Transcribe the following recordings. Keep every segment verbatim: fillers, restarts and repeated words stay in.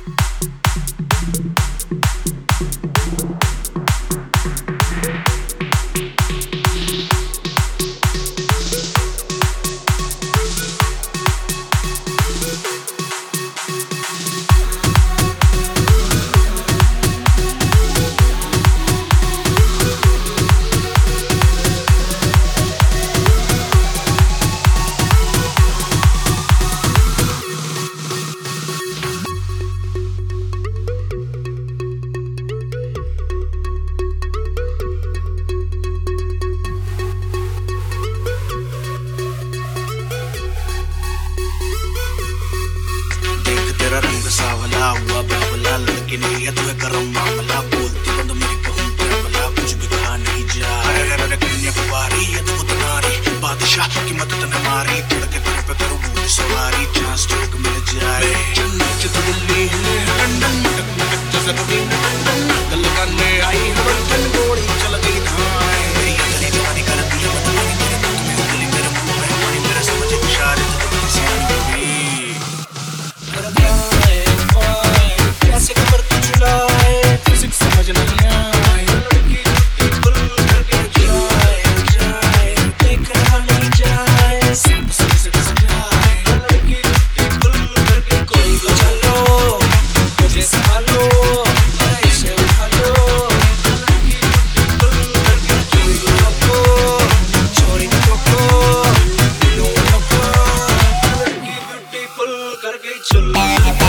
सावला हुआ बावला लड़के ने लिया तुम्हें गरम मामला बोलती बंद मेरी कहूँ प्रबला कुछ भी कहा नहीं जा अरे अरे अरे कन्याकुमारी ये तो नारी बादशाह की मदद न मारी लड़के तेरे पे करूँ भूत सवारी चांस चौक मिल जाए चन्नई तो दिल्ली हिले लंदन मटक मटक जैसे कभी लंदन गल करने आई हवलचन गोली चल गई धाए मेरी गली जवानी कर दी बदनामी मेरे मुंह में उंगली मेरे मुंह में पानी मेरा समझ इशारे तो किसी ने कैसे कमर तू चुलाए फिजिक्स समझ नहीं आए लड़की लड़की पुल करके जाए जाए देख रहा नहीं जाए सब सब से जाए लड़की लड़की पुल करके कोई तो चलो मुझे संभालो ऐसे उठा लो लड़की लड़की पुल करके कोई तो छोड़ी तो लो लो लड़की लड़की पुल करके चलो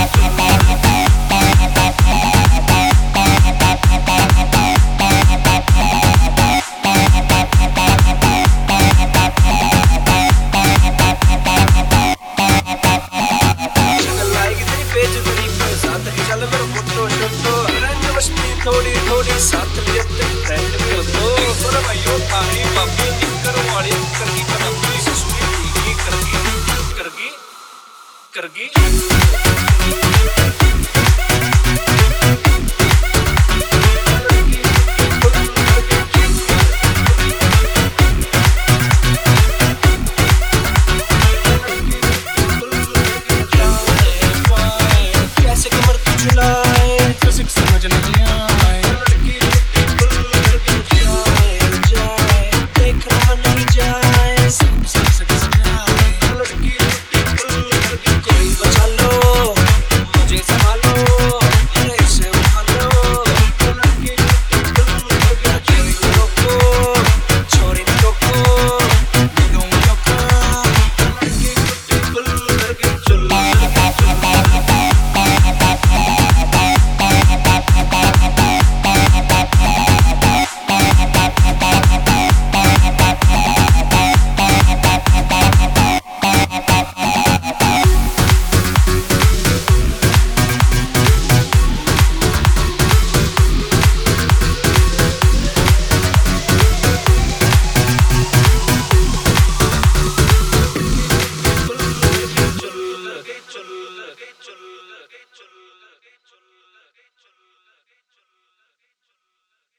थोड़ी थोड़ी साथ लिए फ्रेंड भी हो तो सर भाइयों थारी बाबी निकर वाली करगी करगी सुनी करगी करगी करगी